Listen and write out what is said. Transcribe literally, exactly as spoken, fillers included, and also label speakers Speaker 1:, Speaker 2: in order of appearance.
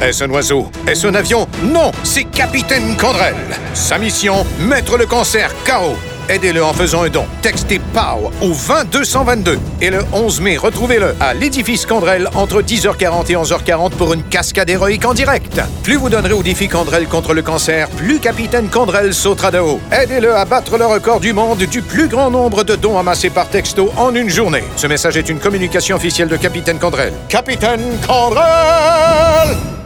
Speaker 1: Est-ce un oiseau? Est-ce un avion? Non, c'est Capitaine Condrel. Sa mission, mettre le cancer K O. Aidez-le en faisant un don. Textez P A O au vingt deux cent vingt-deux. Et le onze mai, retrouvez-le à l'édifice Condrel entre dix heures quarante et onze heures quarante pour une cascade héroïque en direct. Plus vous donnerez au défi Condrel contre le cancer, plus Capitaine Condrel sautera de haut. Aidez-le à battre le record du monde du plus grand nombre de dons amassés par texto en une journée. Ce message est une communication officielle de Capitaine Condrel. Capitaine Condrel!